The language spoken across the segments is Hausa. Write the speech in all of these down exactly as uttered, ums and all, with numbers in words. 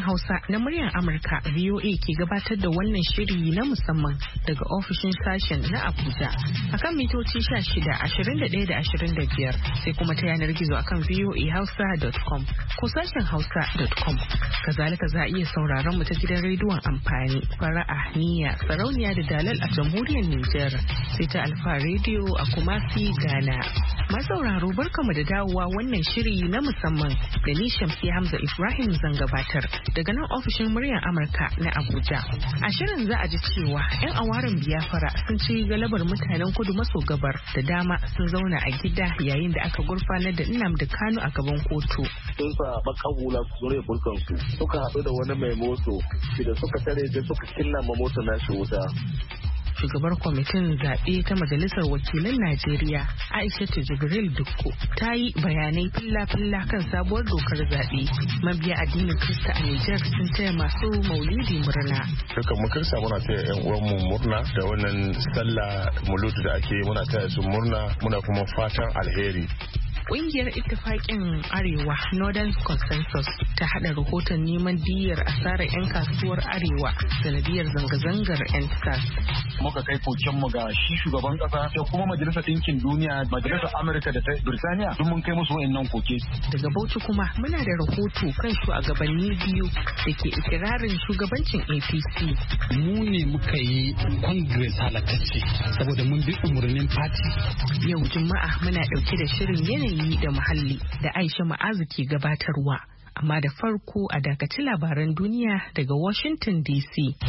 Hausa na muryar Amurka V O A ke gabatar da wannan shiri na musamman daga ofishin sashen na Abuja akan mitoci sha shida, ashirin da ɗaya da ashirin da biyar sai kuma ta yanar gizo akan v o a hausa dot com ko sashen hausa dot com. Kazalika za a iya sauraron mu ta gidan rediyon amfani fara'a niyya sarauniya da dalal a jamhuriyar Nijar sai ta Alfa Radio a Kumasi Ghana. Masauraro barkamu da dawowa wannan shiri na musamman da ni Shamsi Hamza Ibrahim zan gabatar daga nan ofishin muryar Amurka na Abuja. A shirin za a ji cewa 'yan awarin Biafra sun ci galabar mutanen kudu maso gabar da dama sun zauna a gida yayin da aka gurfanar da Nnamdi Kanu a gaban kotu. Sun sa bakan hula su zure burkansu suka haɗu da wani mai moto da suka tare da suka killa ma moto na shi wuta. Shugabar kwamitin zaɓe ta Majalisar Wakilan Najeriya Aishatu Jibril Dukku ta yi bayanai filla-filla kan sabuwar dokar zaɓe. Mabiya addinin Kirista a Nijar sun taya masu maulidi murna. Duka mu Kirista muna taya yan uwanmu murna da wannan sallah muludu da ake muna taya su murna muna kuma fatan alheri. Ƙungiyar Ittifaƙin Arewa Northern Consensus ta haɗa rahoton neman diyyar asarar 'yan kasuwar Arewa sanadiyar zanga-zangar 'yan S A S. Muka kai kokenmu ga shi shugaban ƙasa da kuma Majalisar Ɗinkin Duniya, Majalisar Amurka da ta Birtaniya duk mun kai musu wa'annan koke. Daga Bauchi kuma muna da rahoto kan shugabanni biyu da ke ikirarin shugabancin A P C. Mu ne muka yi Congress halatacce saboda mun bi umarnin party. Yau Juma'a muna ɗauke da shirin yanayi da muhalli da Aisha Ma'azu ke gabatarwa. Amma da farko a dakaci labaran duniya daga Washington D C.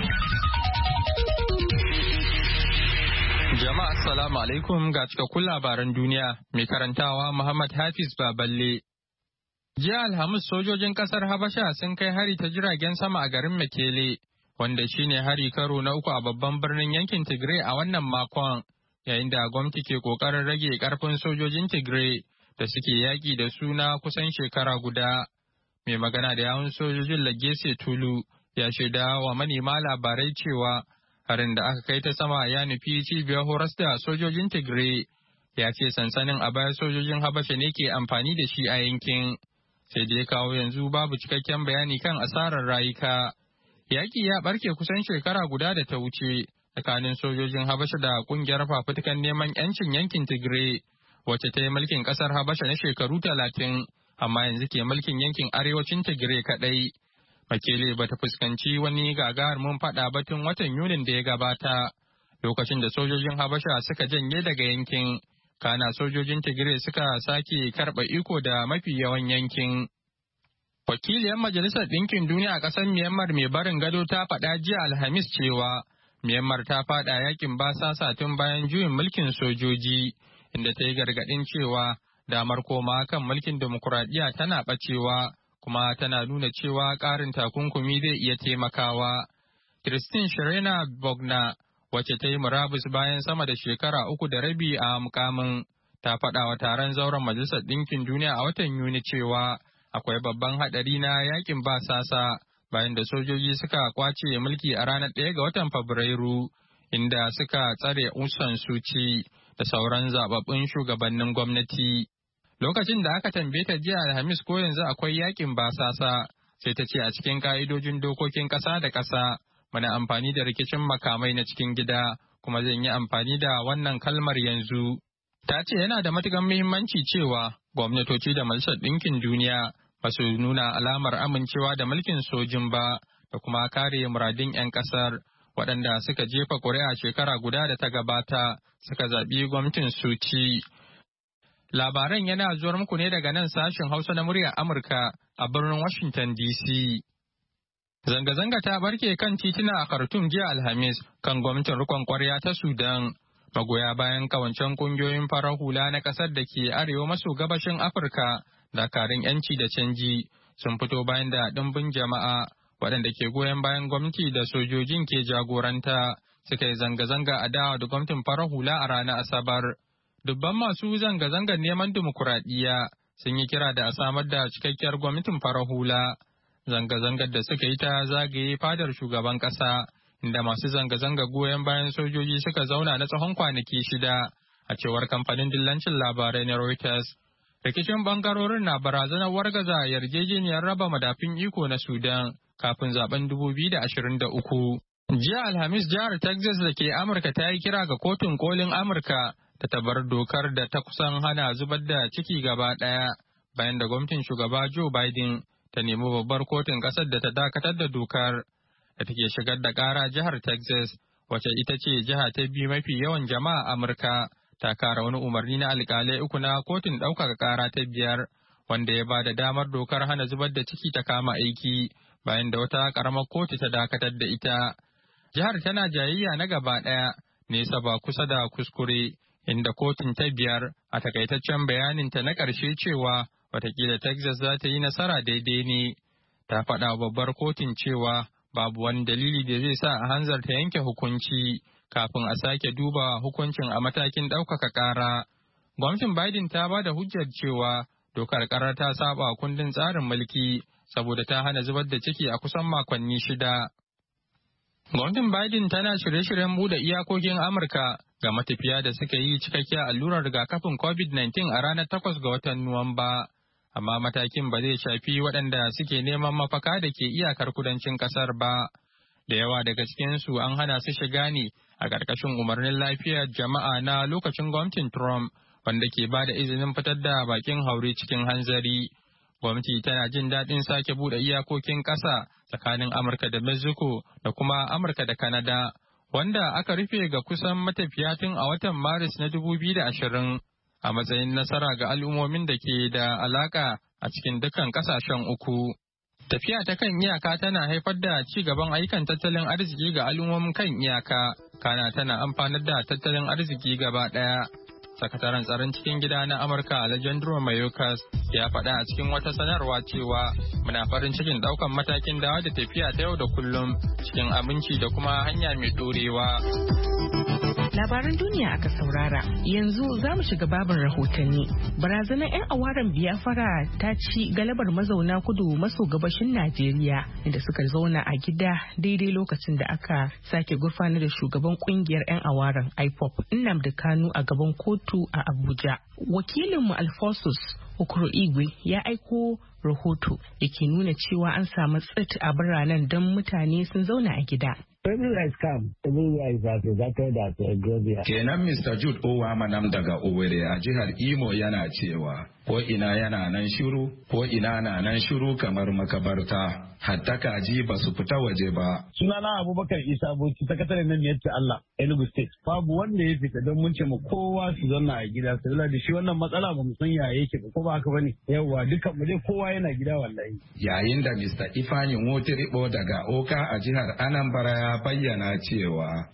Jama'a assalamu alaikum ga cikakkun labaran duniya mai karantawa Muhammad Hafiz Baballe. Jiya Alhamis sojojin kasar Habasha sun kai hari ta jiragen sama a garin Mekele wanda shine hari karo na uku a babban birnin yankin Tigray a wannan makon. Yayin da gwamnati ke kokarin rage karfin sojojin Tigray da suke yaki da suna kusan shekara guda. Mai magana da yawun sojojin Lagese Tulu ya shaida wa manema labarai cewa harin da aka kai ta sama ya nufi cibiyar horas da sojojin Tigray. Ya ce sansanin a baya sojojin Habasha ne ke amfani da shi a yankin. Sai da ya kawo yanzu babu cikakken bayani kan asarar rayuka. Yaki ya barke kusan shekara guda da ta wuce tsakanin sojojin Habasha da kungiyar fafutukan neman 'yancin yankin Tigray, wacce ta yi mulkin kasar Habasha na shekaru talatin, amma yanzu ke mulkin yankin arewacin Tigray kadai. Mekele ba ta fuskanci wani gagarumin fada ba tun watan Yunin da ya gabata, lokacin da sojojin Habasha suka janye daga yankin, kana sojojin Tigray suka sake karɓa iko da mafi yawan yankin. Wakiliyar Majalisar Ɗinkin Duniya a ƙasar Myanmar mai barin gado ta faɗa jiya Alhamis cewa Myanmar ta fada yakin basasa tun bayan juyin mulkin sojoji, inda ta yi gargaɗin cewa damar koma kan mulkin demokuraɗiyya tana ɓacewa, kuma tana nuna cewa ƙarin takunkumi zai iya taimakawa. Christine Shirena Bogna, wacce ta yi murabus bayan sama da shekara uku da rabi a mukamin, ta faɗa wa taron zauren Majalisar Ɗinkin Duniya a watan Yuni cewa akwai babban haɗari na yakin basasa. Bayan da sojoji suka kwace mulki a ranar ɗaya ga watan Fabrairu, inda suka tsare Aung San Suu Kyi da sauran zababbun shugabannin gwamnati. Lokacin da aka tambaye ta jiya Alhamis ko yanzu akwai yakin basasa, sai ta ce a cikin ka'idojin dokokin ƙasa da ƙasa, muna amfani da rikicin makamai na cikin gida, kuma zan yi amfani da wannan kalmar yanzu. Ta ce yana da matuƙar muhimmanci cewa gwamnatoci da Majalisar Ɗinkin Duniya ba su nuna alamar amincewa da mulkin sojin ba da kuma kare muradin 'yan kasar waɗanda suka jefa ƙuri'a shekara guda da ta gabata suka zaɓi gwamnatin Suci. Labaran yana zuwar muku ne daga nan sashen Hausa na muryar Amurka a birnin Washington D C. Zanga-zanga ta barke kan tituna a Khartoum jiya Alhamis kan gwamnatin rikon ƙwarya ta Sudan. Magoya bayan kawancen ƙungiyoyin farar hula na ƙasar da ke arewa maso gabashin Afirka, dakarun 'yanci da canji sun fito bayan da ɗimbin jama'a waɗanda ke goyon bayan gwamnati da sojojin ke jagoranta suka yi zanga-zanga a dawa da gwamnatin farar hula a ranar Asabar. Dubban masu zanga-zangar neman dimokuraɗiyya sun yi kira da a samar da cikakkiyar gwamnatin farar hula. Zanga-zangar da suka yi ta zagaye fadar shugaban ƙasa, inda masu zanga-zanga goyon bayan sojoji suka zauna na tsawon kwanaki shida, a cewar kamfanin dillancin labarai na Reuters. Rikicin bangarorin na barazanar wargaza yarjejeniyar raba madafin iko na Sudan kafin zaben dubu biyu da ashirin da uku. Jiya Alhamis jihar Texas da ke Amurka ta yi kira ga kotun kolin Amurka da ta bar dokar da ta kusan hana zubar da ciki gaba ɗaya bayan da gwamnatin shugaba Joe Biden ta nemi babbar kotun ƙasar da ta dakatar da dokar da take shigar da ƙara jihar Texas wacce ita ce jiha ta biyu mafi yawan jama'a Amurka ta kara wani umarni na alƙalai uku na kotun ɗaukaka ƙara ta biyar wanda ya ba da damar dokar hana zubar da ciki ta kama aiki bayan da wata ƙaramar kotu ta dakatar da ita. Jihar tana jayayya na gaba ɗaya nesa ba kusa da kuskure inda kotun ta biyar a takaitaccen bayaninta na ƙarshe cewa watakila Texas za ta yi nasara daidai ne. Ta faɗa babbar kotun cewa babu wani dalili da zai sa a hanzarta yanke hukunci kafin a sake duba hukuncin a matakin ɗaukaka ƙara. Gwamnatin Biden ta ba da hujjar cewa dokar ƙarar ta saba kundin tsarin mulki saboda ta hana zubar da ciki a kusan makonni shida. Gwamnatin Biden tana shirye-shiryen buɗe iyakokin Amurka ga matafiya da suka yi cikakkiyar allurar rigakafin covid nineteen a ranar takwas ga watan Nuwamba. Amma matakin ba zai shafi waɗanda suke neman mafaka da ke iyakar kudancin ƙasar ba. Da yawa daga cikinsu an hana su shiga ne a ƙarƙashin umarnin lafiyar jama'a na lokacin gwamnatin Trump wanda ke ba da izinin fitar da bakin haure cikin hanzari. Gwamnati tana jin daɗin sake buɗe iyakokin ƙasa tsakanin Amurka da Mexico da kuma Amurka da Canada, wanda aka rufe ga kusan matafiya tun a watan Maris na dubu biyu da ashirin a matsayin nasara ga al'ummomin da ke da alaƙa a cikin dukkan ƙasashen uku. Tafiya ta kan iyaka tana haifar da ci gaban ayyukan tattalin arziki ga al'ummomin kan iyaka, kana tana amfanar da tattalin arziki gaba ɗaya. Sakataren tsaron cikin gida na Amurka Alejandro Mayorkas ya faɗa a cikin wata sanarwa cewa muna farin cikin ɗaukan matakin dawa da tafiya ta yau da kullum cikin aminci da kuma hanya mai ɗorewa. Labaran duniya aka saurara. Yanzu za mu shiga babin rahotanni. Barazanar 'yan awaren Biafra ta ci galabar mazauna kudu maso gabashin Najeriya inda suka zauna a gida daidai lokacin da aka sake gurfanar da shugaban kungiyar 'yan awaren I P O B Nnamdi Kanu a gaban kotu a Abuja. Wakilinmu Alphonsus Okoro Igwe ya aiko rahoto da ke nuna cewa an samu tsit a biranen don mutane sun zauna a gida. Kenan Mister Jude Owamanam daga Owerri a jihar Imo yana cewa ko ina yana nan shiru ko ina na nan shiru kamar makabarta. Hatta kaji ba su fita waje ba. Sunana Abubakar Isa Bauchi, sakataren nan yace Allah Enugu State. Babu wanda ya fita don mun ce mu kowa su zauna a gida su da shi wannan matsala ba mu san ya yake ba ko ba haka bane. Yawwa dukkan mu dai kowa yana gida wallahi. Yayin da Mister Ifani Nwotiribo daga Oka a jihar Anambra ya bayyana cewa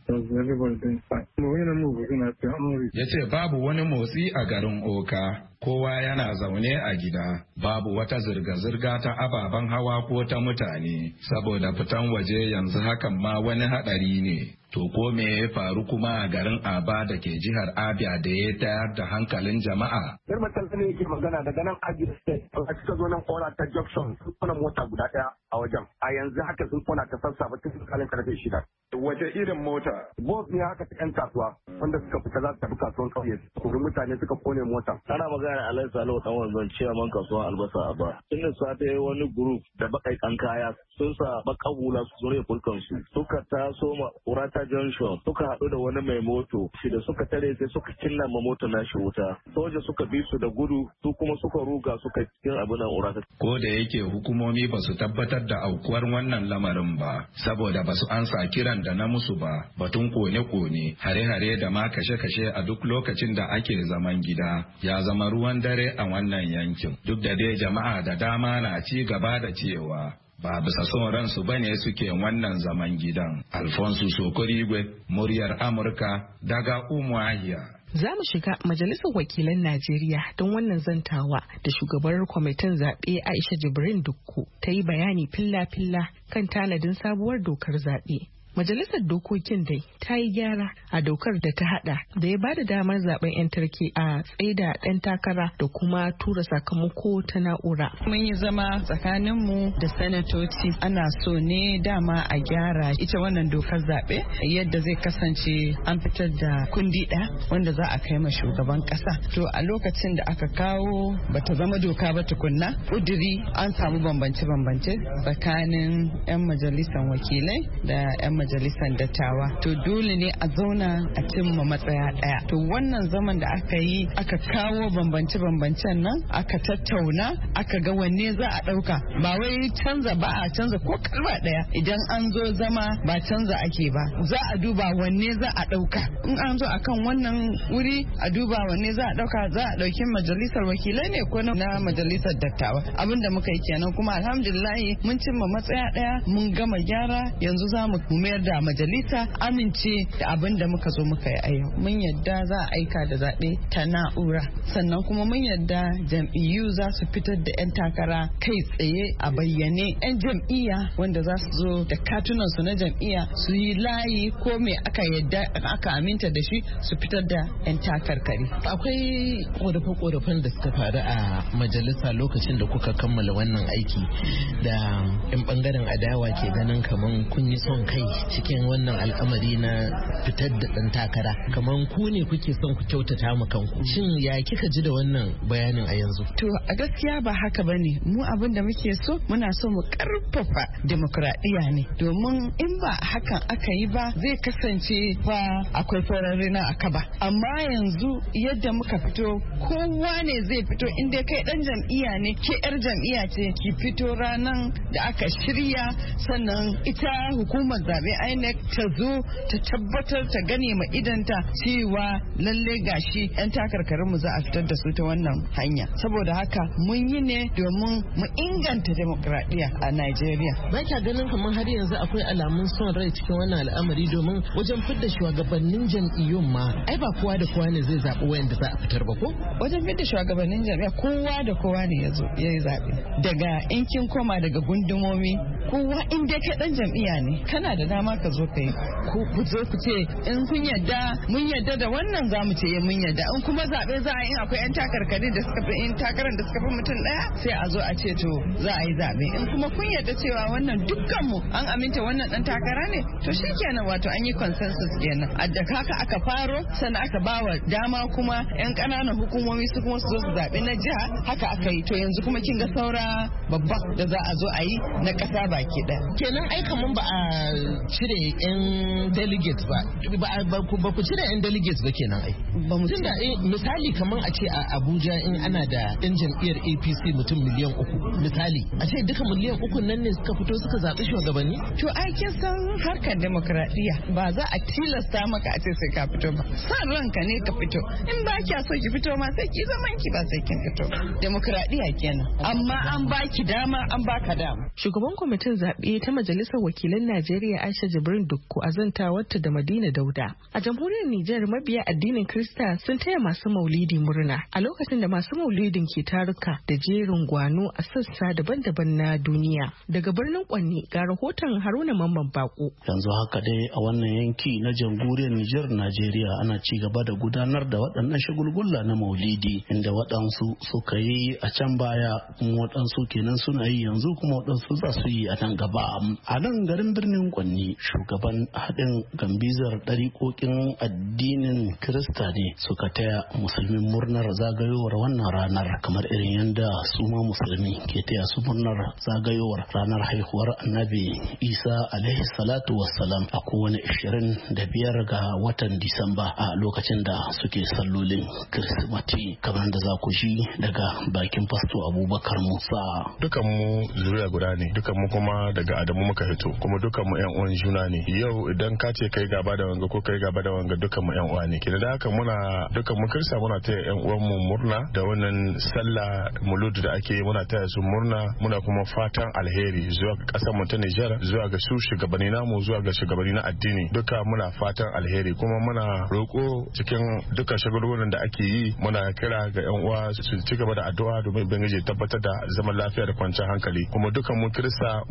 ya ce babu wani motsi a garin Oka. Kowa yana zaune a gida, babu wata zirga-zirga ta ababen hawa ko ta mutane, saboda fitan waje yanzu hakan ma wani haɗari ne. To ko me ya faru kuma a garin Aba da ke jihar Abia da ya tayar da hankalin jama'a? Yar matan ne yake magana daga nan Abia State, a cikin zo nan kora ta junction sun kona mota guda ɗaya a wajen. A yanzu haka sun kona ta sassa ba tun kalin karfe shida. Wace irin mota? Bos ne haka ta ƴan kasuwa wanda suka fita za su tafi kasuwan ƙauye. Kuma mutane suka kone mota. Ana magana Alhaji Salihu dan wanzan cewa man kasuwan albasa a ba. Tun da safe wani group da baƙaƙan kaya sun sa baƙa hula su zure fulkansu. Suka taso ma Urata Junction suka haɗu da wani mai moto shi da suka tare sai suka cinna ma moto na shi wuta. Soja suka bi su da gudu su kuma suka ruga suka cikin abin nan Urata. Ko da yake hukumomi ba su tabbatar da aukuwar wannan lamarin ba saboda ba su ansa kiran da na musu ba batun kone-kone hare-hare da ma kashe-kashe a duk lokacin da ake zaman gida ya zama ruwan dare a wannan yankin. Duk da dai jama'a da dama na ci gaba da cewa ba bisa son ransu ba ne suke wannan zaman gidan. Alfonso Sokorigwe, muryar Amurka daga Umuahia. Za mu shiga Majalisar Wakilan Najeriya don wannan zantawa da shugabar kwamitin zaɓe Aisha Jibrin Dukku ta yi bayani filla-filla kan tanadin sabuwar dokar zaɓe. Majalisar dokokin dai ta yi gyara a dokar da ta hada da ya bada damar zaben 'yan tarki a tsaida ɗan takara da kuma tura sakamako ta na'ura. Mun yi zama tsakaninmu da sanatoci ana so ne dama a gyara ita wannan dokar zaɓe yadda zai kasance an fitar da kundi ɗaya wanda za a kai ma shugaban ƙasa. To a lokacin da aka kawo bata zama doka ba tukunna ƙuduri an samu bambance-bambance tsakanin 'yan majalisar wakilai da 'yan majalisar dattawa. To dole ne a zauna a cimma matsaya ɗaya. To wannan zaman da aka yi aka kawo bambance-bambancen nan aka tattauna aka ga wanne za a ɗauka ba wai canza ba a canza ko kalma ɗaya idan an zo zama ba canza ake ba za a duba wanne za a ɗauka in an zo akan wannan wuri a duba wanne za a ɗauka za a ɗauki majalisar wakilai ne ko na majalisar dattawa abin da muka yi kenan kuma alhamdulillahi mun cimma matsaya ɗaya mun gama gyara yanzu za mu mayar da majalisa amince da abin da muka zo muka yi a yau mun yadda za a aika da zaɓe ta na'ura sannan kuma mun yadda jam'iyyu za su fitar da 'yan takara kai tsaye a bayyane 'yan jam'iyya wanda za su zo da katunan su na jam'iyya su yi layi ko me aka yadda aka aminta da shi su fitar da 'yan takarkari. Akwai korafe-korafen da suka faru a majalisa lokacin da kuka kammala wannan aiki da 'yan bangaren adawa ke ganin kaman kun yi son kai cikin wannan al'amari na fitar da ɗan takara kaman ku ne kuke son ku kyautata mu kanku. Shin ya kika ji da wannan bayanin a yanzu? To a gaskiya ba haka bane mu abin da muke so muna so mu karfafa demokradiyya ne domin in ba hakan aka yi ba zai kasance fa akwai farare na akaba amma yanzu yadda muka fito kowa ne zai fito inda kai dan jam'iyya ne ke yar jam'iyya ce ki fito ranan da aka shirya sannan ita hukumar zabe I N E C ta zo ta tabbatar ta gane ma idanta cewa lalle gashi yan takarkarin mu za a fitar da su ta wannan hanya saboda haka mun yi ne domin mu inganta demokradiyya a Najeriya. Ba kya ganin kamar har yanzu akwai alamun son rai cikin wannan al'amari domin wajen fidda shugabannin jam'iyyun ma ai ba kowa da kowa ne zai zaɓi wayanda za a fitar ba ko? Wajen fidda shugabannin jam'iyya kowa da kowa ne ya zo ya yi zaɓe. Daga in kin koma daga gundumomi kowa in dai kai dan jam'iyya ne kana da dama ka zo ka yi. Ku zo ku ce in kun yadda mun yadda da wannan za mu ce mun yadda in kuma zaɓe za a yi akwai 'yan takarkari da suka fi in takarar da suka fi mutum ɗaya sai a zo a ce to za a yi zaɓe in kuma kun yarda cewa wannan dukkanmu an aminta wannan ɗan takara ne to shi kenan wato an yi consensus kenan a da haka aka faro sannan aka bawa dama kuma 'yan ƙananan hukumomi su kuma su zo su zaɓe na jiha haka aka yi to yanzu kuma kin ga saura babba da za a zo a yi na ƙasa baki ɗaya. Kenan ai kaman ba a cire 'yan delegates ba ba ku cire 'yan delegates ba kenan ai. Ba mu tunda misali kaman a ce a Abuja in ana da 'yan jam'iyyar A P C mutum miliyan uku misali a ce duka miliyan uku nan ne suka fito suka zaɓi shugabanni? To ai kin san harkar demokradiyya ba za a tilasta maka a ce sai ka fito ba san ranka ne ka fito in ba kya so ki fito ma sai ki zaman ki ba sai kin fito demokradiyya kenan amma an baki dama an baka dama. Shugaban kwamitin zaɓe ta majalisar wakilan Najeriya Aisha Jibrin Dukku a zantawarta da Madina Dauda a jamhuriyar Nijar mabiya addinin Kirista sun taya masu maulidi murna a lokacin da masu maulidin ke taruka da jerin gwano a sassa daban-daban na duniya. Daga birnin Kwanni ga rahoton Haruna Mamman Bako. Yanzu haka dai a wannan yanki na jamhuriyar Nijar Najeriya ana ci gaba da gudanar da waɗannan shagulgulla na maulidi inda waɗansu suka yi a can baya kuma waɗansu kenan suna yi yanzu kuma waɗansu za su yi a nan gaba. A nan garin birnin Kwanni shugaban haɗin gambizar ɗariƙoƙin addinin Kirista ne suka taya musulmin murnar zagayowar wannan ranar kamar irin yadda su ma musulmi ke taya su murnar zagayowar ranar haihuwar annabi Isa alaihi salatu wassalam a kowane ishirin da biyar ga watan Disamba a lokacin da suke sallolin Kirsimati kamar da za ku ji daga bakin fasto Abubakar Musa. Dukan mu zuriya guda ne, dukan mu kuma daga Adamu muka hito, kuma dukan mu ƴan uwan juna ne. Yau idan ka ce kai gaba da wanga ko kai gaba da wanga dukan mu ƴan uwa ne. Kina da haka muna dukan mu Kirista muna taya ƴan uwan mu murna da wannan sallah mulud da ake muna taya su murna muna kuma fatan alheri zuwa ga kasar mu ta Nijar zuwa ga su shugabanni namu zuwa ga shugabanni na addini duka muna fatan alheri kuma muna roko cikin duka shagulgulan da ake yi muna kira ga ƴan uwa su ci gaba da addu'a domin ubangiji tabbatar da zaman lafiya da kwanciyar hankali kuma dukan mu Kirista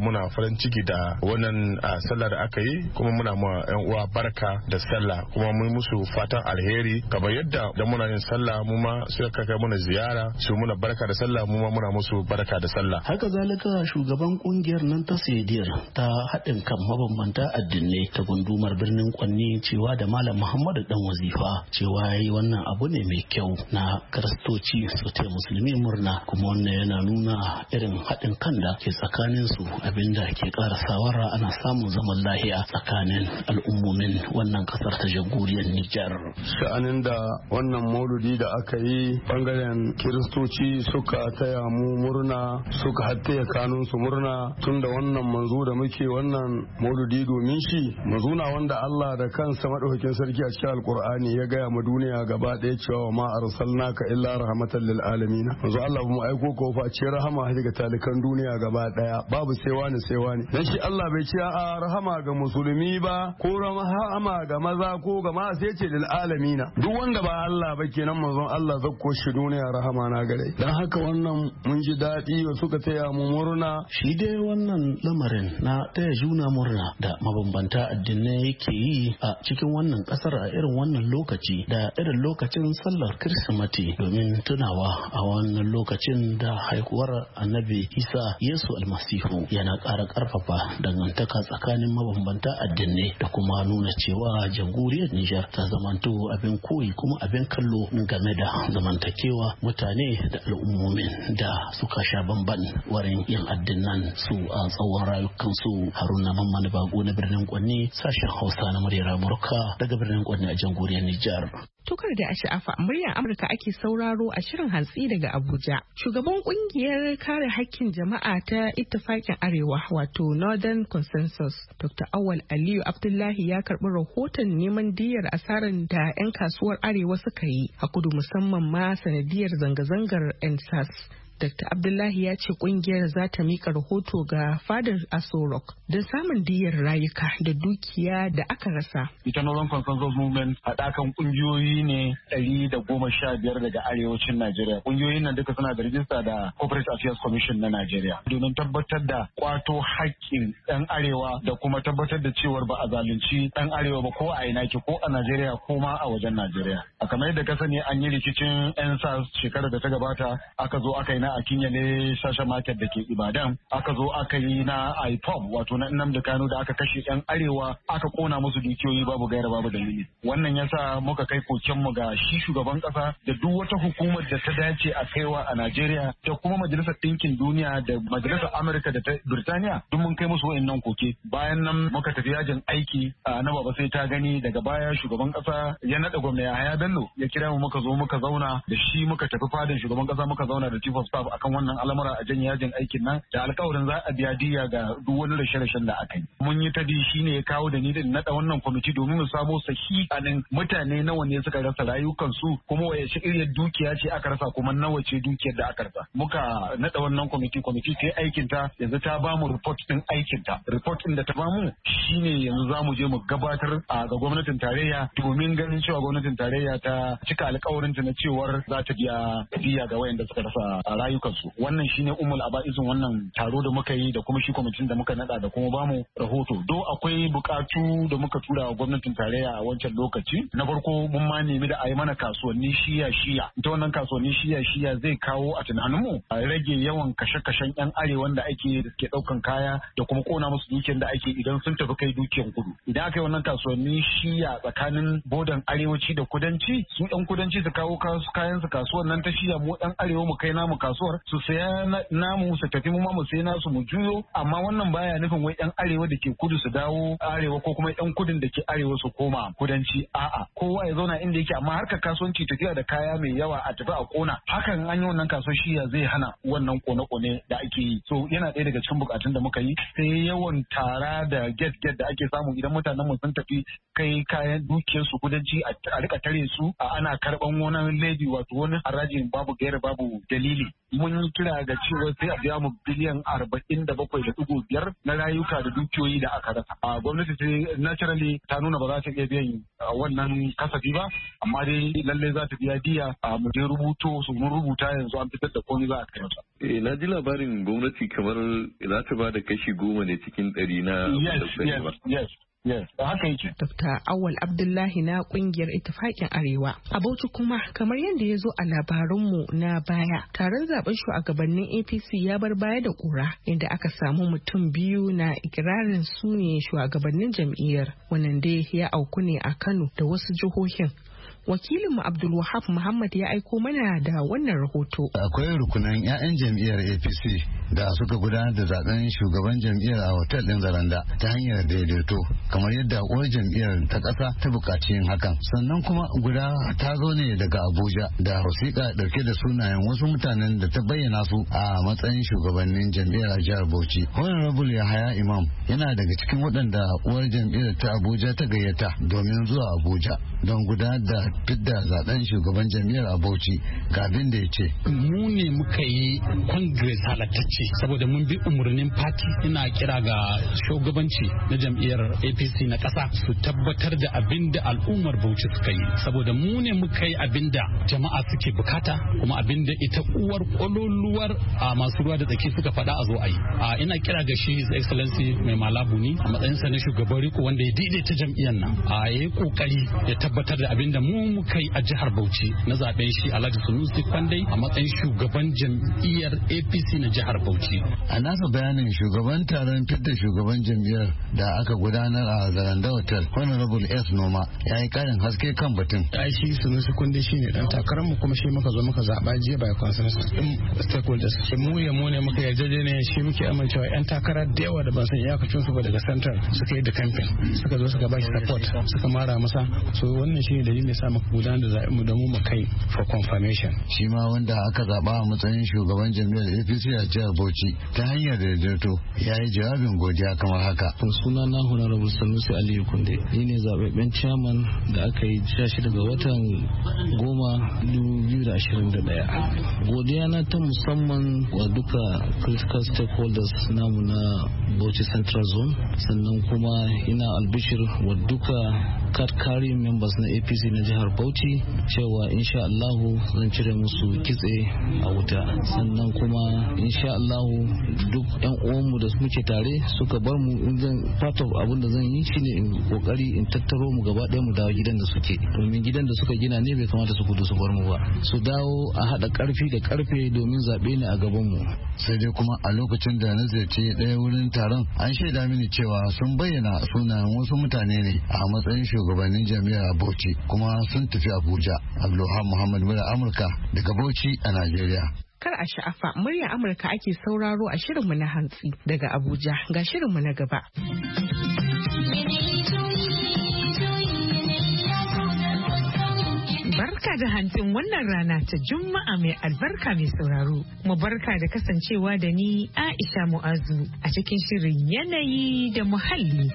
muna farin ciki da wannan sallah da aka yi, kuma muna ma yan uwa barka da sallah, kuma mun musu fatan alheri kamar yadda da muna yin sallah mu ma suka kai muna ziyara su muna barka da sallah mu ma muna musu barka da sallah. Haka zalika shugaban kungiyar nan ta Sedir ta haɗin kan mabambanta addinai ta gundumar birnin Kwanni cewa da Malam Muhammadu Dan Wazifa cewa yayi wannan abu ne mai kyau na Kiristoci su taya musulmi murna, kuma wannan yana nuna irin haɗin kan da ke tsakanin su, abinda ke ƙara sawara ana samun zaman lahiya tsakanin al'ummomin wannan ƙasar ta jamhuriyar Nijar. Sha'anin da wannan mauludi da aka yi bangaren Kiristoci suka taya mu murna, suka hattaya kanun su murna tun da wannan manzo da muke wannan mauludi domin shi manzo na wanda Allah da kansa madaukakin sarki a cikin alkur'ani ya gaya ma duniya gaba ɗaya cewa ma arsalnaka illa rahmatan lil alamin. Manzo Allah mu aiko ko face rahama daga talikan duniya gaba ɗaya, babu sai wani sai wani. Dan shi Allah bai ce a rahama ga musulmi ba ko rahama ga maza ko ga ma sai ce lil alamin. Duk wanda ba Allah ba kenan manzon Allah zakko shi duniya rahama na gare. Dan haka wannan mun ji daɗi wa suka taya mu murna. Shi dai wannan lamarin na taya juna murna da mabambanta addinai yake yi a cikin wannan kasar a irin wannan lokaci da irin lokacin sallar Kirsimeti domin tunawa a wannan lokacin da haihuwar annabi Isa Yesu almasihu yana ƙara ƙarfafa dangantaka tsakanin mabambanta addinai da kuma nuna cewa jamhuriyar Nijar ta zamanto abin koyi kuma abin kallo game da zamantakewa mutane da al'ummomin da suka sha bamban wurin yin addinan su a tsawon rayukansu. Haruna Mamman Bago na birnin Kwanni, sashen Hausa na muryar Amurka daga birnin Kwanni a jamhuriyar Nijar. Tukar da a sha'afa muryar Amurka ake sauraro a shirin hantsi daga Abuja. Shugaban kungiyar kare hakkin jama'a ta Ittifaƙin Arewa wato Northern Consensus, Doctor Awal Aliyu Abdullahi ya karɓi rahoton neman diyyar asarar da 'yan kasuwar Arewa suka yi a kudu musamman ma sanadiyar zanga-zangar N S A S. Doctor Abdullahi ya ce kungiyar za ta mika rahoto ga fadar Aso Rock don samun diyyar rayuka da dukiya da aka rasa. Ita Northern Consensus Movement haɗakan kungiyoyi ne ɗari da goma sha biyar daga arewacin Najeriya. Kungiyoyin nan duka suna da rijista da Corporate Affairs Commission na Najeriya domin tabbatar da kwato haƙƙin ɗan arewa da kuma tabbatar da cewar ba a zalunci ɗan arewa ba ko a ina ke ko a Najeriya ko ma a wajen Najeriya. A kamar yadda ka sani an yi rikicin N S A S shekarar da ta gabata, aka zo aka yi na Akinyele Sasha Market da ke Ibadan, aka zo aka yi na I P O B wato na Nnamdi Kanu da aka kashe yan arewa aka kona musu dukiyoyi babu gaira babu dalili. Wannan yasa muka kai koken mu ga shi shugaban kasa da duk wata hukumar da ta dace a kaiwa a Najeriya da kuma Majalisar Ɗinkin Duniya da Majalisar Amurka da ta Birtaniya duk mun kai musu wayannan koke. Bayan nan muka tafi yajin aiki na baba sai ta gani, daga baya shugaban kasa ya nada gwamna Yahaya Bello ya kira mu muka zo muka zauna da shi muka tafi fadin shugaban kasa muka zauna da chief of staff akan wannan al'amura a janye yajin aikin nan da alƙawarin za a biya diya ga duk wani rashe-rashen da aka yi. Mun yi ta di shi ne ya kawo da ni da naɗa wannan kwamiti domin mu samo sahihanin mutane nawa ne suka rasa rayukansu kuma waye shi irin dukiya ce aka rasa kuma nawa ce dukiyar da aka rasa. Muka naɗa wannan kwamiti, kwamiti ta yi aikin ta, yanzu ta ba mu report din aikin ta. Report din da ta ba mu shine yanzu za mu je mu gabatar a ga gwamnatin tarayya domin ganin cewa gwamnatin tarayya ta cika alƙawarin ta na cewar za ta biya diya ga wayanda suka rasa rayukansu. Wannan shine umul aba'izin wannan taro da muka yi da kuma shi kwamitin da muka nada da kuma bamu rahoto. Do akwai bukatu da muka tura wa gwamnatin tarayya a wancan lokaci. Na farko mun ma nemi da a yi mana kasuwanni shiya shiya. Ita wannan kasuwanni shiya shiya zai kawo a tunaninmu a rage yawan kashe-kashen yan arewan da ake da suke daukan kaya da kuma kona musu dukiyar da ake idan sun tafi kai dukiyar kudu. Idan aka yi wannan kasuwanni shiya tsakanin bodan arewaci da kudanci, su yan kudanci su kawo kayan su kasuwan nan ta shiya, mu yan arewa mu kai namu kasuwar su saya namu su tafi mu ma mu sai nasu mu juyo. Amma wannan baya nufin wai yan arewa da ke kudu su dawo arewa ko kuma yan kudin da ke arewa su koma kudanci. A'a, kowa ya zauna inda yake, amma harkar kasuwanci tafiya da kaya mai yawa a tafi a kona, hakan an yi wannan kasuwanci zai hana wannan kone-kone da ake yi. So yana ɗaya daga cikin bukatun da muka yi. Sai yawan tara da get-get da ake samu idan mutanen mu sun tafi kai kayan dukiyar su kudanci a rika tare su ana karban wani lady wato wani haraji babu gaira babu dalili. mun yi kira ga cewa sai a biya mu biliyan arba'in da bakwai da dubu biyar na rayuka da dukiyoyi da aka rasa. A gwamnati ce naturally ta nuna ba za ta iya biyan wannan kasafi ba, amma dai lallai za ta biya diya. A mu je rubuto su mun rubuta yanzu an fitar da komai za a kai mata. Eh na ji labarin gwamnati kamar za ta ba da kashi goma ne cikin ɗari na. Yes, yes, yes. Yes, haka yake. Dokta Awal Abdullahi na kungiyar Ittifaƙin Arewa. A Bauchi kuma kamar yadda ya zo a labarunmu na baya, taron zaben shugabannin A P C ya bar baya da ƙura inda aka samu mutum biyu na ikirarin su ne shugabannin jam'iyyar. Wannan dai ya auku ne a Kano da wasu jihohin. Wakilinmu Abdulwahab Muhammad ya aiko mana da wannan rahoto. Akwai rukunan 'ya'yan jam'iyyar A P C da suka gudanar da zaben shugaban jam'iyyar a hotel ɗin Zaranda ta hanyar daidaito kamar yadda uwar jam'iyyar ta ƙasa ta buƙaci yin hakan. Sannan kuma guda ta zo ne daga Abuja da wasiƙa ɗauke da sunayen wasu mutanen da ta bayyana su a matsayin shugabannin jam'iyyar a jihar Bauchi. Honorable Yahaya Imam yana daga cikin waɗanda uwar jam'iyyar ta Abuja ta gayyata domin zuwa Abuja don gudanar da fidda zaben shugaban jam'iyyar a Bauchi ga abin da ya ce. Mu ne muka yi congress halattacce saboda mun bi umarnin party. Ina kira ga shugabanci na jam'iyyar A P C na ƙasa su tabbatar da abin da al'ummar Bauchi suka yi, saboda mu ne muka yi abin da jama'a suke bukata kuma abin da ita uwar kololuwar a masu ruwa da tsaki suka faɗa a zo a yi. Ina kira ga shi His Excellency mai Malabuni a matsayinsa na shugaban riko wanda ya daidaita jam'iyyar nan a yi kokari ya tabbatar da abin da mu muka yi a jihar Bauchi na zaben shi Alhaji Sunusi Kwandai a matsayin shugaban jam'iyyar A P C na jihar Bauchi. A nasa bayanin shugaban taron fidda shugaban jam'iyyar da aka gudanar a Zaranda Hotel, Honorable S Noma ya yi karin haske kan batun. Ai shi Sunusi Kwandai shine dan takararmu kuma shi muka zo muka zaba jiya by consensus din stakeholders. Mu ya mu ne muka yarjejeniya shi muke amincewa yan takara da yawa da ban san iyakacin su ba daga central suka yi da campaign suka zo suka ba shi support suka mara masa. So wannan shine dalilin da sa muka gudanar da zaɓen mu da mu mu kai for confirmation. Shi ma wanda aka zaba a matsayin shugaban jami'ar A P C a jihar Bauchi ta hanyar daidaito ya yi jawabin godiya kamar haka. Suna na Honorable Sanusi Aliyu Kunde, ni ne zaɓaɓɓen chairman da aka yi shi daga watan goma dubu biyu da ashirin da ɗaya. Godiya na ta musamman wa duka critical stakeholders namu na Bauchi Central Zone, sannan kuma ina albishir wa duka card carrying members na A P C na jihar Bauchi cewa insha Allahu zan cire musu kitse a wuta, sannan kuma insha Allahu duk yan uwanmu da muke tare suka bar mu in zan part of abin da zan yi shine in kokari in tattaro mu gaba ɗaya mu dawo gidan da suke, domin gidan da suka gina ne bai kamata su gudu su bar mu ba, su dawo a haɗa karfi da karfe domin zaɓe ne a gaban mu. Sai dai kuma a lokacin da na ziyarci ɗaya wurin taron an shaida mini cewa sun bayyana sunayen wasu mutane ne a matsayin shugabannin jami'ar Bauchi kuma sun tafi Abuja. Abdulhamid Muhammad murya Amurka daga Bauchi a Najeriya. Kar a sha'afa, murya Amurka ake sauraro a shirinmu na hantsi daga Abuja. Ga shirinmu na gaba. Barka da hantsin wannan rana ta Juma'a mai albarka mai sauraro. Mu barka da kasancewa da ni Aisha Mu'azu a cikin shirin yanayi da muhalli.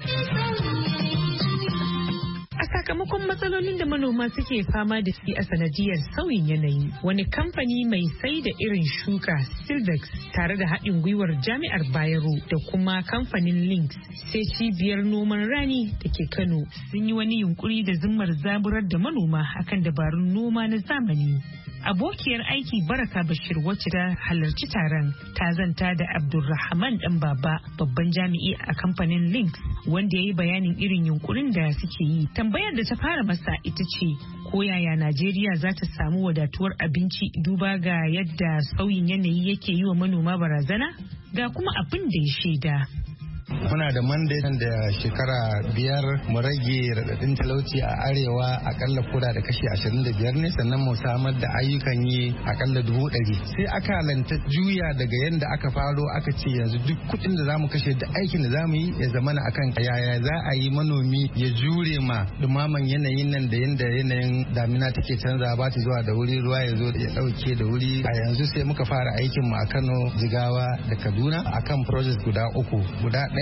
A sakamakon matsalolin da manoma suke fama da su a sanadiyar sauyin yanayi, wani kamfani mai sai da irin shuka Silvex tare da haɗin gwiwar Jami'ar Bayero da kuma kamfanin Lynx sai cibiyar noman rani da ke Kano sun yi wani yunkuri da zimmar zaburar da manoma akan dabarun noma na zamani. Abokiyar aiki Baraka Bashir wacce ta halarci taron ta zanta da Abdulrahman Dan Baba, babban jami'i a kamfanin Lynx, wanda ya yi bayanin irin yunkurin da suke yi. Tambayar da ta fara masa ita ce ko yaya Najeriya za ta samu wadatuwar abinci duba ga yadda sauyin yanayi yake yi wa manoma barazana? Ga kuma abin da ya shaida. Muna da mandate da shekara biyar mu rage radadin talauci a arewa akalla koda da kashi ashirin da biyar ne, sannan mu samar da ayyukan yi akalla dubu ɗari. Sai aka lanta juya daga yadda aka faro aka ce yanzu duk kuɗin da zamu kashe da aikin da zamu yi ya zamana akan yaya za a yi manomi ya jure ma dumaman yanayin nan da yanda yanayin damina take canza ba ta zuwa da wuri, ruwa ya zo ya ɗauke da wuri. A yanzu sai muka fara aikin mu a Kano, Jigawa da Kaduna akan project guda uku. Guda ɗaya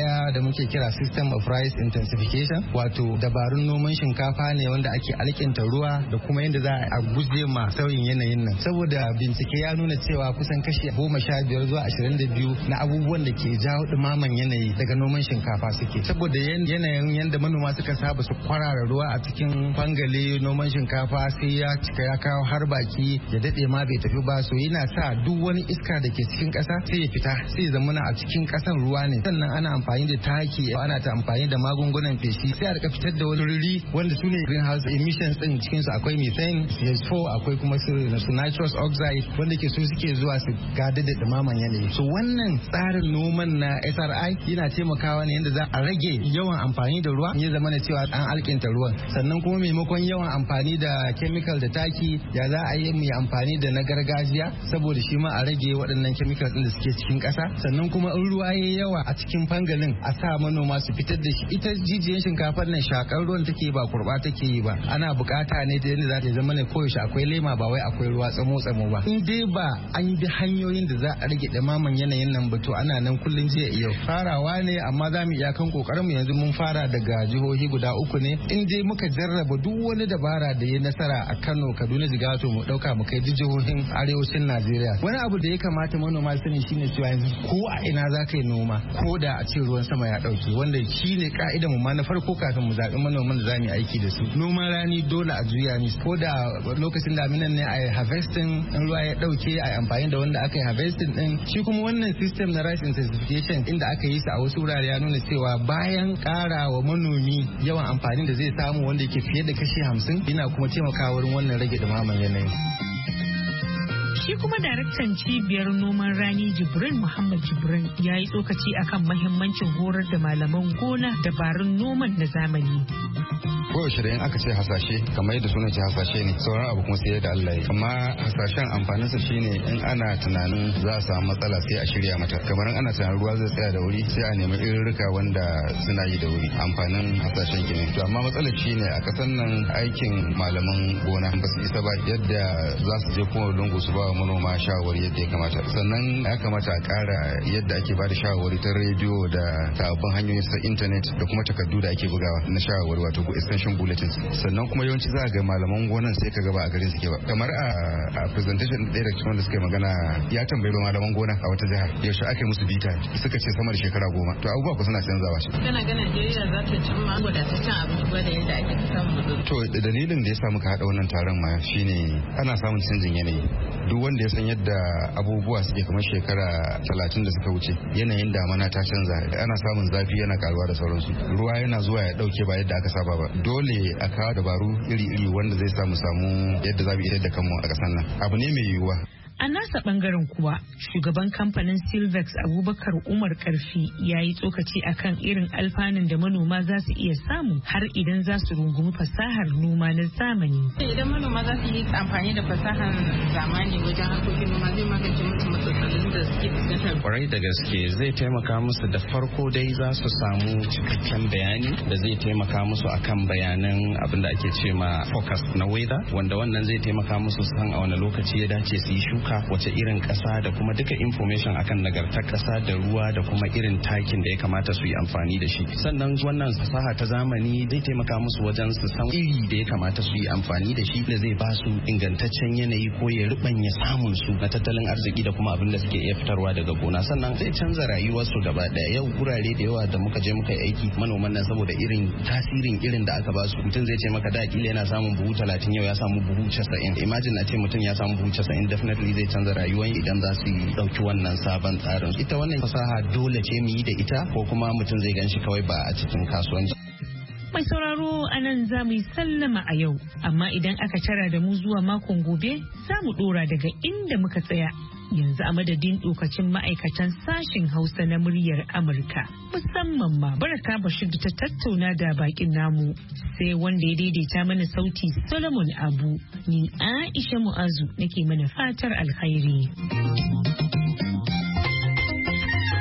ɗaya da muke kira system of rice intensification, wato dabarun noman shinkafa ne wanda ake alkinta ruwa da kuma yadda za a guje ma sauyin yanayin nan. Saboda bincike ya nuna cewa kusan kashi goma sha biyar zuwa ashirin da biyu na abubuwan da ke jawo dumaman yanayi daga noman shinkafa suke. Saboda yanayin yadda manoma suka saba su kwarara ruwa a cikin fangale noman shinkafa sai ya cika ya kawo har baki ya dade ma bai tafi ba, so yana sa duk wani iska da ke cikin kasa sai ya fita, sai ya zamana a cikin kasan ruwa ne. Sannan ana amfani da taki, ana ta amfani da magungunan feshi, sai a rika fitar da wani ruri wanda su ne greenhouse emissions din. Cikin su akwai methane, C H four, akwai kuma su nitrous oxide wanda ke so suke zuwa su gada da dumaman yanayi. So wannan tsarin noman na S R I yana taimakawa ne yadda za a rage yawan amfani da ruwa, ya zama na cewa an alkinta ruwan. Sannan kuma maimakon yawan amfani da chemical da taki, ya za a yi mai amfani da na gargajiya saboda shi ma a rage waɗannan chemicals din da suke cikin ƙasa. Sannan kuma in ruwa yayi yawa a cikin fangalin a sa manoma su fitar da shi. Ita jijiyan shinkafar nan shakar ruwan take ba kurba take yi ba, ana bukata ne ta yadda za ta zama ne koyaushe akwai lema ba wai akwai ruwa tsamo tsamo ba. In dai ba an bi hanyoyin da za a rage ɗumaman yanayin nan ba to ana nan kullum jiya yau. Farawa ne amma za mu iyakan kokarin mu yanzu mun fara daga jihohi guda uku ne. In dai muka jarraba duk wani dabara da ya nasara a Kano, Kaduna, Jigawa to mu dauka mu kai jihohin arewacin Najeriya. Wani abu da ya kamata manoma sani shine cewa yanzu ko a ina za ka yi noma ko da a ce ruwan sama ya dauke, wanda shine ka'idar mu ma na farko kafin mu zaɓi manoman da za mu yi aiki da su. Noman rani dole a juya ni ko da lokacin daminan ne a yi harvesting, in ruwa ya dauke a yi amfani da wanda aka yi harvesting din. Shi kuma wannan system na rice intensification inda aka yi sa a wasu wurare ya nuna cewa bayan ƙara wa manomi yawan amfani da zai samu wanda yake fiye da kashi hamsin, yana kuma taimakawa wurin wannan rage dumaman yanayi. Shi kuma daraktan cibiyar noman rani Jibrin Muhammad Jibrin ya yi tsokaci akan mahimmancin horar da malaman gona dabarun noman na zamani. Koyaushe da in aka ce hasashe kamar yadda sunan ce hasashe ne, sauran abu kuma sai da Allah ya. Amma hasashen amfaninsa shine in ana tunanin za a samu matsala sai a shirya mata. Kamar ana tunanin ruwa zai tsaya da wuri sai a nemi irirrika wanda suna yi da wuri. Amfanin hasashen kenan. To amma matsalar shine a kasan nan aikin malaman gona ba su isa ba yadda za su je kowane lungu su ba wa manoma shawarwari yadda ya kamata. Sannan ya kamata a ƙara yadda ake ba da shawarwari ta rediyo da sababbin hanyoyin sa intanet da kuma takardu da ake bugawa na shawarwari wato extension bulletins. Sannan kuma yawanci za a ga malaman gonan sai ka ga ba a garin suke ba. Kamar a presentation ɗaya da cikin da suka yi magana ya tambayi malaman gona a wata jihar yaushe aka yi musu bita, suka ce sama da shekara goma. To abubuwa ku suna canzawa shi. Kana ganin Najeriya za ta cimma wadataccen abinci ba da yadda ake samu. To dalilin da ya sa muka haɗa wannan taron ma shine ana samun canjin yanayi. Duk wanda ya san yadda abubuwa suke kamar shekara talatin da suka wuce, yanayin damana ta canza, ana samun zafi yana karuwa da sauransu, ruwa yana zuwa ya dauke ba yadda aka saba ba. Dole a kawo dabaru iri-iri wanda zai samu samu yadda za mu iya da kanmu a kasan nan. Abu ne mai yiwuwa. A nasa bangaren kuwa, shugaban kamfanin Silvex Abubakar Umar Karfi ya yi tsokaci akan irin alfanun da manoma za su iya samu har idan za su rungumi fasahar noma na zamani. Idan manoma za su yi amfani da fasahar zamani wajen harkokin noma zai magance musu matsalolin da suke fuskanta. Kwarai da gaske zai taimaka musu, da farko dai za su samu cikakken bayani da zai taimaka musu akan bayanan abin da ake ce ma focus na weather, wanda wannan zai taimaka musu san a wani lokaci ya dace su yi shuka, wace irin kasa da kuma duka information akan nagartar kasa da ruwa da kuma irin takin da ya kamata su yi amfani da shi. Sannan wannan fasaha ta zamani zai taimaka musu wajen su san iri da ya kamata su yi amfani da shi da zai ba su ingantaccen yanayi ko ya rubanya samun su na tattalin arziki da kuma abin da suke iya fitarwa daga gona. Sannan zai canza rayuwarsu gaba daya. Yau gurare da yawa da muka je muka yi aiki manoman nan saboda irin tasirin irin da aka ba su, mutum zai ce maka da kila yana samun buhu talatin, yau ya samu buhu casa'in. Imagine a ce mutum ya samu buhu casa'in, definitely zai canza rayuwar idan za su dauki wannan sabon tsarin. Ita wannan fasaha dole ce mu yi da ita ko kuma mutum zai gan shi kawai ba a cikin kasuwanci. Mai sauraro a nan za mu yi sallama a yau, amma idan aka tara da mu zuwa makon gobe za mu dora daga inda muka tsaya. Yanzu a madadin dokacin ma'aikatan sashen Hausa na muryar Amurka, musamman ma Baraka Bashir da ta tattauna da bakin namu, sai wanda ya daidaita mana sauti Solomon Abu, ni Aisha Mu'azu nake mana fatar alkhairi.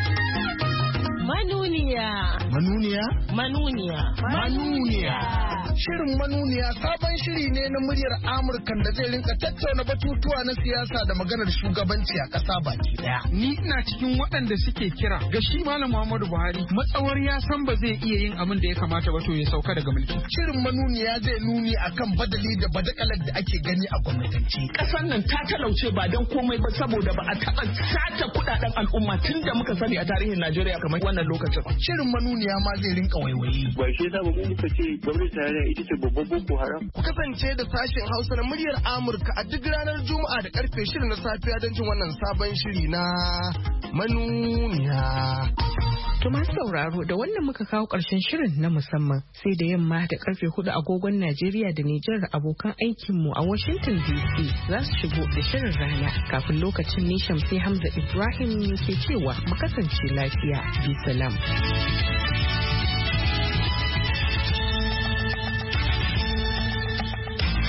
Manuniya. Manuniya? Manuniya. Manuniya. Shirin manuniya sabon shiri ne na muryar Amurka da zai rinka tattauna batutuwa na siyasa da maganar shugabanci a ƙasa baki daya. Ni ina cikin waɗanda suke kira ga shi Malam Muhammadu Buhari matsawar ya san ba zai iya yin abin da ya kamata ba to ya sauka daga mulki. Shirin manuniya zai nuni akan badali da badakalar da ake gani a gwamnatance. Ƙasar nan ta talauce ba don komai ba saboda ba a taɓa sace kuɗaɗen al'umma tun da muka sani a tarihin Najeriya kamar wannan lokacin. Shirin manuniya ma zai rinka waiwaye. Ba shi yasa ba mu muka ce gwamnati tarayya ita ce babban boko haram. Ku kasance da sashen Hausa na muryar Amurka a duk ranar Juma'a da karfe shirin na safiya don jin wannan sabon shiri na manuniya. To masu sauraro da wannan muka kawo ƙarshen shirin na musamman sai da yamma da karfe hudu agogon Najeriya da Nijar abokan aikinmu a Washington D C za su shigo da shirin rana kafin lokacin ne Shamsi Hamza Ibrahim ke cewa mu kasance lafiya. Bi salam.